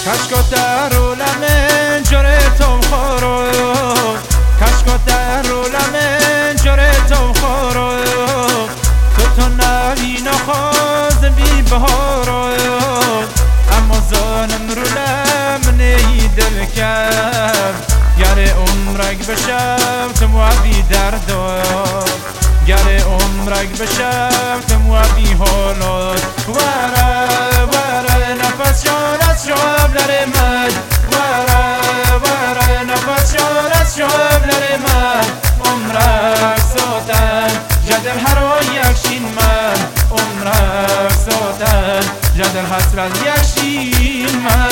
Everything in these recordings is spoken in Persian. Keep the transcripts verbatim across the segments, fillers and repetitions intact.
کشکا در من جره تو خورو کشکا در من جره تو خورو تو تو نوی نخواز بی بهارو اما زانم رو لمنی دل کم گر عمرک بشم تو موابی دردو گر عمرک بشم تو موابی حالات وره وره نفس شان از شب لر من وره وره نفس شان از شب لر من عمرک ساتن جدل هر یکشین من عمرک ساتن جدل حسرت یکشین من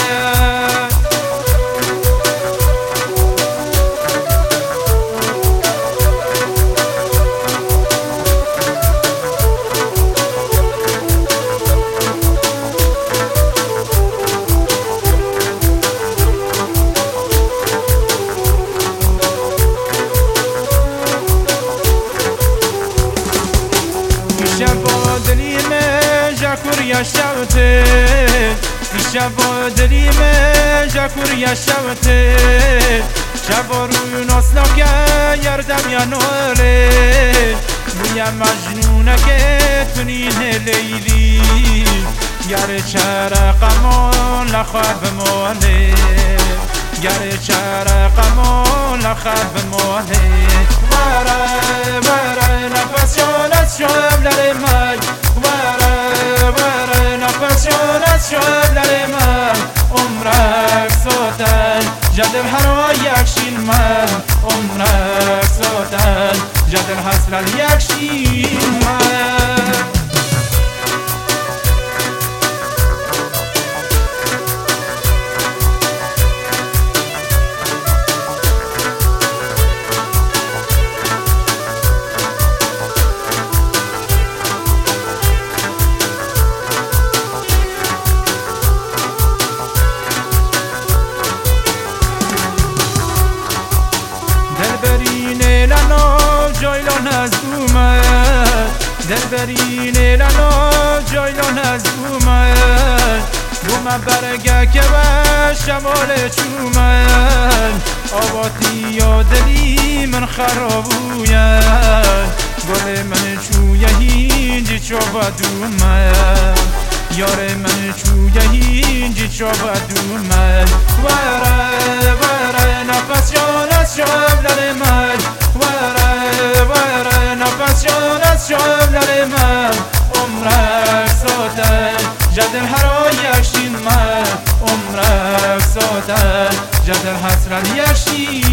شبا دلی من جاکور یا شوته شبا دلی من جاکور یا شوته شبا روی ناسنا که یردم یا نوله بویا مجنونه که تنین لیلی گر چرقمان لخواب موله گر چرقمان لخواب موله وره وره نفس شان از شب لر من وره وره نفس شان از شب لر من عمرک ساتن جدل هر یکشین من عمرک ساتن جدل حسرت یکشین من جایلان از اومد دل برینه لنا جایلان از اومد بوم برگه که به شمال چومن آباتی یا دلی من خرابوید گل من چویه هینجی چوبا دومد یار من چویه هینجی چوبا دومد وره وره نفس جان از شب لر من وره وره نفس جان از شب لر من عمرک ساتن جدل هر یکشین من عمرک ساتن جدل حسرت یکشین